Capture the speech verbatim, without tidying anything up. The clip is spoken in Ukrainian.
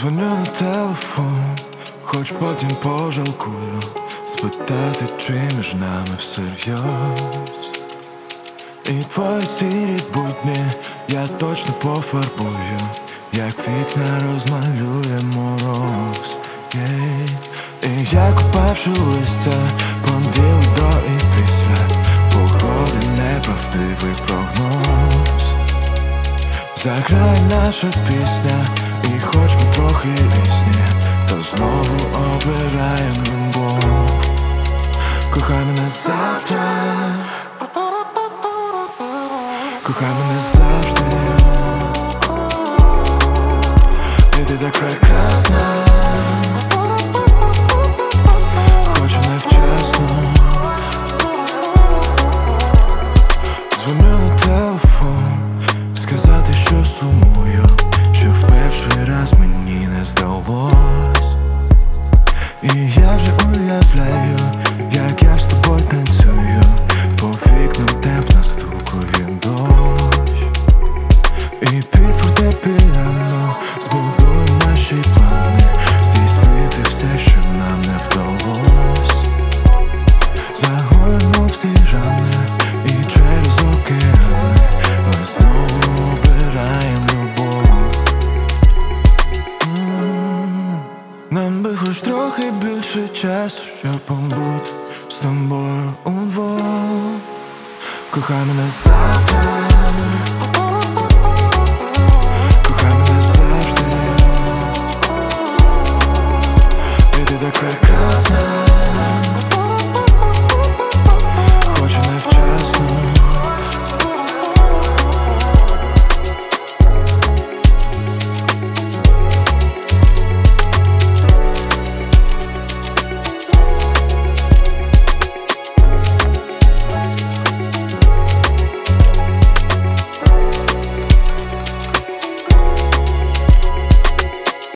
Дзвоню на телефон, хоч потім пожалкую, спитати, чи між нами всерйоз. І твої сірі будні я точно пофарбую, як вікна розмалює мороз, yeah. І я купавши листя, понеділок до і після погоди неправдивий прогноз. Заграє наша пісня, і хоч ми трохи різні, то знову обираєм любов. Кохай мене завтра, кохай мене завжди, і ти так прекрасна, хоч і невчасно. Дзвоню на телефон, сказати, що сумую, що в перший раз мені не здалось. І я вже уявляю, як я з тобою танцюю, по вікнам тепло стукає дощ. І під фортепіано збудуємо наші плани, здійснити все, що нам не вдалось. Загоїмо всі рани, і через океани ми знову обираєм любов. М-м-м. Нам би хоч трохи більше часу, щоб побути з тобою удвох. Кохай мене завтра,